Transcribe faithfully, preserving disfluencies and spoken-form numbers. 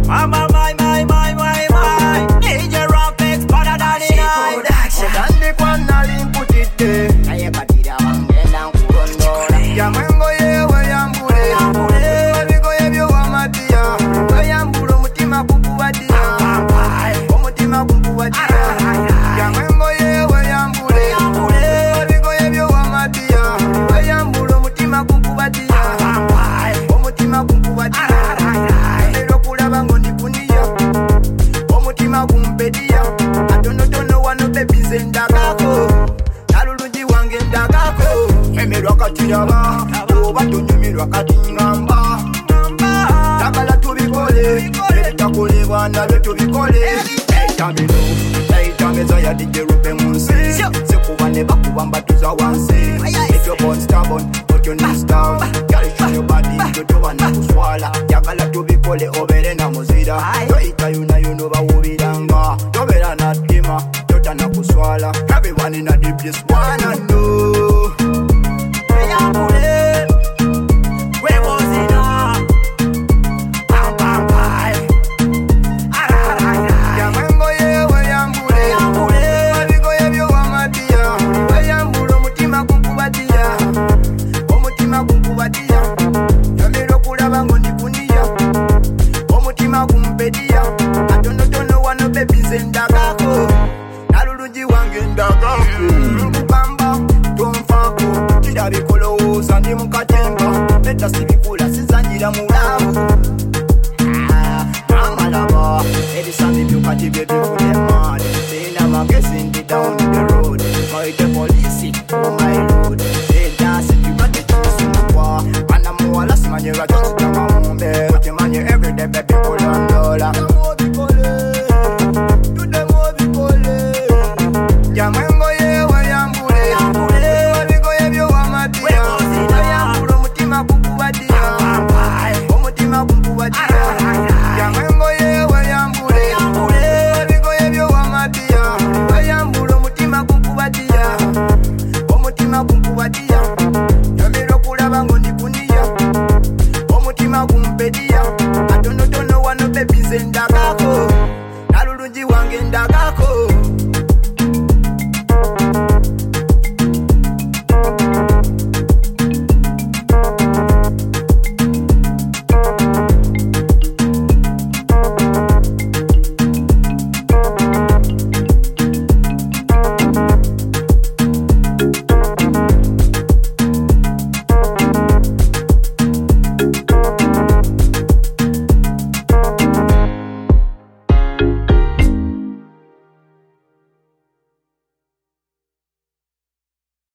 Mama, my, my, my, my, my. D J Rapex, better than the night. Odandi kwa nalimputite. Naye patira wangenda nkulondola. Yamwengo yewe yambule. Wabigo yebyo wamatia. Weyambule omutima kukubatia. Omutima kukubatia. Yamwengo yewe yambule. Wabigo yebyo wamatia. Weyambule omutima kukubatia. Omutima kukubatia. Lero kulaba ngo ndikunia. Omutima kumpedia. Atonotono wano baby zendagako. Nalulungi wange ndagako. Emerwa katiraba. Oba tonyumirwa katingamba. Tagala tubikole. Ebitakolebwa nabyo tubikole. Eitamino. Eitameza ya D J Rupe munsi. Sekuba ne bakubamba tuza wansi. If you're born stubborn, put your knees down. Girl, show your body, totoba na kuswala. Tagala tubikole obere na muzira. Toita yuna yuno bawubiranga. Tobera na dima, tota na kuswala. Everyone in a deep place wanna know.